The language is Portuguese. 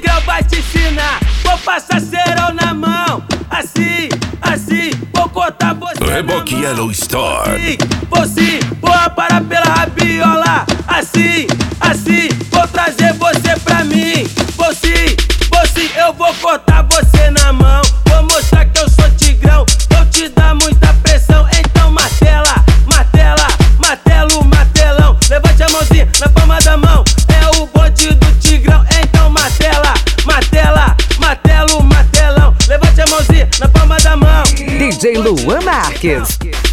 Tigrão vai te ensinar. Vou passar cerol na mão. Assim, assim, vou cortar você. Reboque Yellow Star. Você, vou parar pela rabiola. Assim, assim, vou trazer você pra mim. Você, eu vou cortar você na mão. Vou mostrar que eu sou tigrão. Vou te dar muita pressão. Então martela, martela, martelo, martelão. Levante a mãozinha na palma da mão. É o bonde do tigrão. Então martela, martela, martelo, martelão. Levante a mãozinha na palma da mão. DJ Luan Marques.